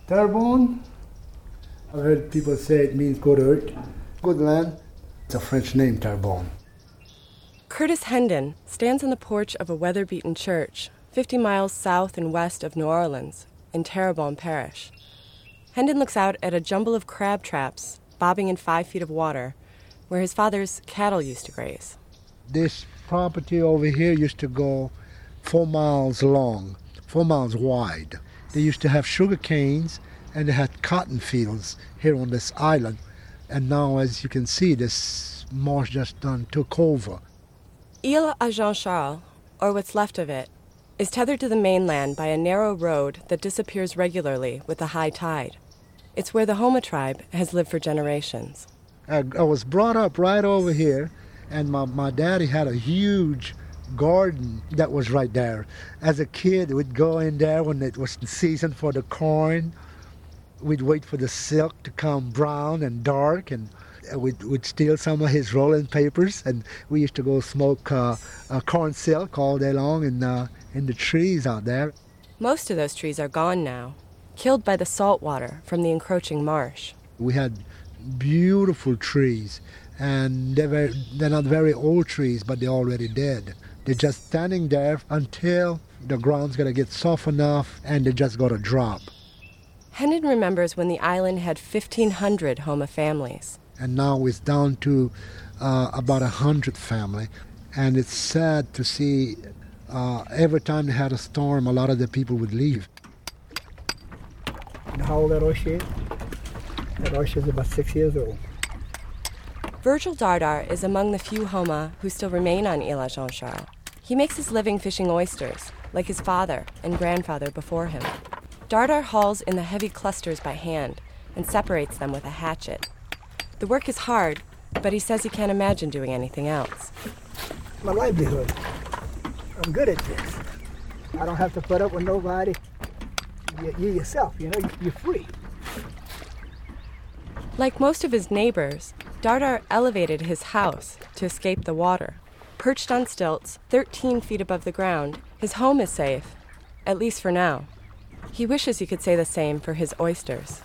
Terrebonne, I've heard people say it means good earth, good land. It's a French name, Terrebonne. Curtis Hendon stands on the porch of a weather-beaten church 50 miles south and west of New Orleans in Terrebonne Parish. Hendon looks out at a jumble of crab traps bobbing in 5 feet of water where his father's cattle used to graze. This property over here used to go 4 miles long, 4 miles wide. They used to have sugar canes and they had cotton fields here on this island. And now, as you can see, this marsh just took over. Ile à Jean-Charles, or what's left of it, is tethered to the mainland by a narrow road that disappears regularly with the high tide. It's where the Houma tribe has lived for generations. I was brought up right over here, and my daddy had a huge garden that was right there. As a kid, we'd go in there when it was the season for the corn. We'd wait for the silk to come brown and dark, and we'd steal some of his rolling papers, and we used to go smoke corn silk all day long in the trees out there. Most of those trees are gone now, killed by the salt water from the encroaching marsh. We had beautiful trees, and they're not very old trees, but they're already dead. They're just standing there until the ground's going to get soft enough and they're just going to drop. Hendon remembers when the island had 1,500 Houma families. And now it's down to about 100 family. And it's sad to see every time they had a storm, a lot of the people would leave. You know how old that oyster is? That oyster is about 6 years old. Virgil Dardar is among the few Houma who still remain on Ile à Jean-Charles. He makes his living fishing oysters, like his father and grandfather before him. Dardar hauls in the heavy clusters by hand and separates them with a hatchet. The work is hard, but he says he can't imagine doing anything else. My livelihood. I'm good at this. I don't have to put up with nobody. You yourself, you're free. Like most of his neighbors, Dardar elevated his house to escape the water. Perched on stilts, 13 feet above the ground, his home is safe, at least for now. He wishes he could say the same for his oysters.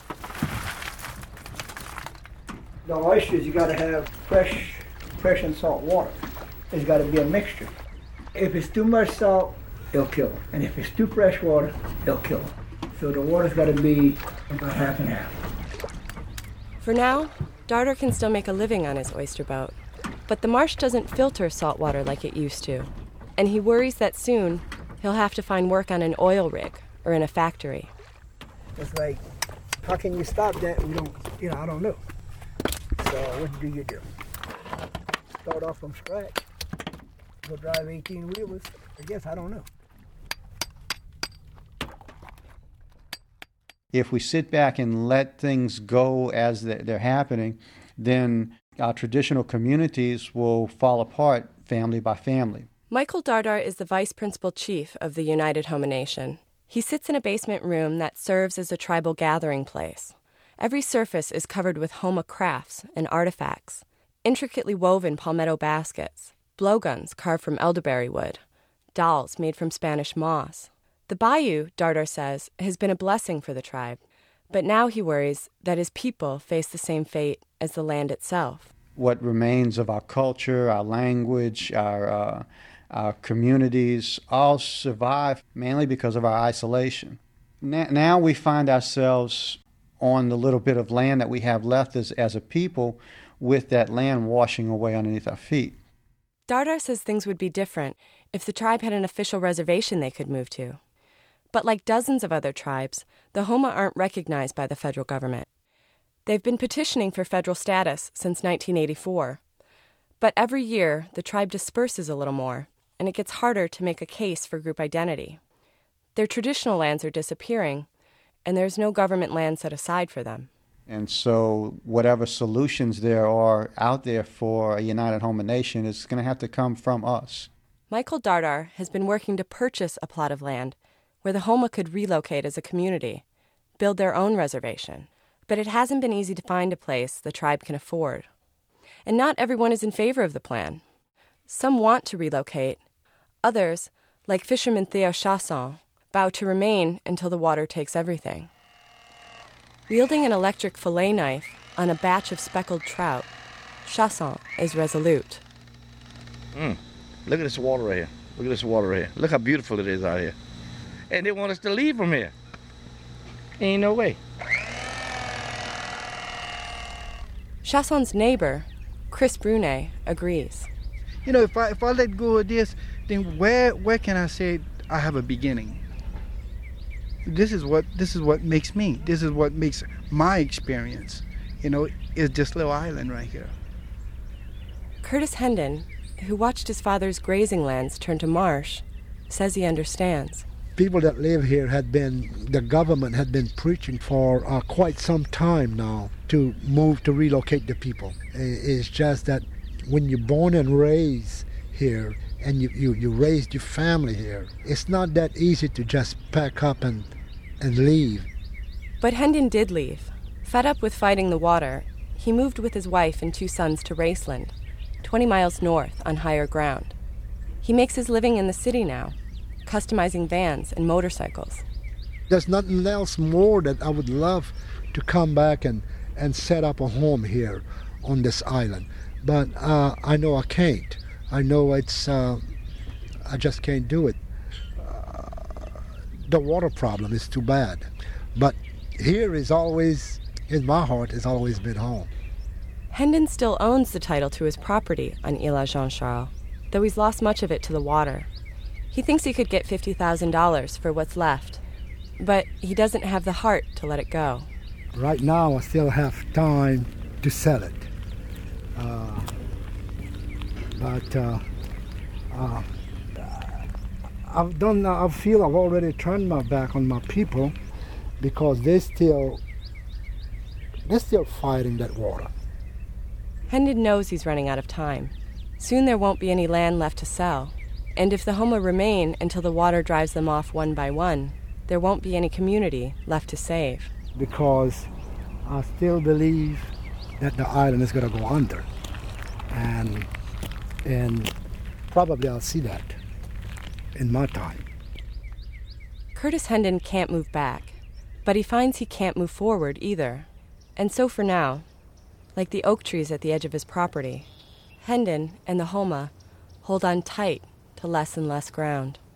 The oysters, you got to have fresh and salt water. There's got to be a mixture. If it's too much salt, it'll kill them. And if it's too fresh water, it'll kill them. So the water's got to be about half and half. For now, Dardar can still make a living on his oyster boat. But the marsh doesn't filter salt water like it used to. And he worries that soon he'll have to find work on an oil rig or in a factory. It's like, how can you stop that? We don't, I don't know. So what do you do? Start off from scratch. Go drive 18-wheelers. I guess, I don't know. If we sit back and let things go as they're happening, then our traditional communities will fall apart family by family. Michael Dardar is the vice principal chief of the United Houma Nation. He sits in a basement room that serves as a tribal gathering place. Every surface is covered with Houma crafts and artifacts, intricately woven palmetto baskets, blowguns carved from elderberry wood, dolls made from Spanish moss. The bayou, Dardar says, has been a blessing for the tribe, but now he worries that his people face the same fate as the land itself. What remains of our culture, our language, our communities all survive mainly because of our isolation. Now we find ourselves on the little bit of land that we have left as a people, with that land washing away underneath our feet. Dardar says things would be different if the tribe had an official reservation they could move to. But like dozens of other tribes, the Houma aren't recognized by the federal government. They've been petitioning for federal status since 1984. But every year, the tribe disperses a little more, and it gets harder to make a case for group identity. Their traditional lands are disappearing, and there's no government land set aside for them. And so whatever solutions there are out there for a United Houma Nation is going to have to come from us. Michael Dardar has been working to purchase a plot of land where the Houma could relocate as a community, build their own reservation. But it hasn't been easy to find a place the tribe can afford. And not everyone is in favor of the plan. Some want to relocate. Others, like fisherman Theo Chasson, vow to remain until the water takes everything. Wielding an electric fillet knife on a batch of speckled trout, Chasson is resolute. Look at this water right here. Look at this water right here. Look how beautiful it is out here. And they want us to leave from here. Ain't no way. Chasson's neighbor, Chris Brunet, agrees. You know, if I let go of this, then where can I say I have a beginning? This is what makes me. This is what makes my experience. You know, is this little island right here. Curtis Hendon, who watched his father's grazing lands turn to marsh, says he understands. People that live here the government had been preaching for quite some time now to relocate the people. It's just that when you're born and raised here and you raised your family here, it's not that easy to just pack up and leave. But Hendon did leave. Fed up with fighting the water, he moved with his wife and 2 sons to Raceland, 20 miles north on higher ground. He makes his living in the city now, customizing vans and motorcycles. There's nothing else more that I would love to come back and set up a home here on this island. But I know I can't. I know I just can't do it. The water problem is too bad. But here is always, in my heart, has always been home. Hendon still owns the title to his property on Isla Jean Charles, though he's lost much of it to the water. He thinks he could get $50,000 for what's left, but he doesn't have the heart to let it go. Right now, I still have time to sell it. I feel I've already turned my back on my people because they're still fighting that water. Hendon knows he's running out of time. Soon there won't be any land left to sell. And if the Homa remain until the water drives them off one by one, there won't be any community left to save. Because I still believe that the island is going to go under. And probably I'll see that in my time. Curtis Hendon can't move back, but he finds he can't move forward either. And so for now, like the oak trees at the edge of his property, Hendon and the Homa hold on tight to less and less ground.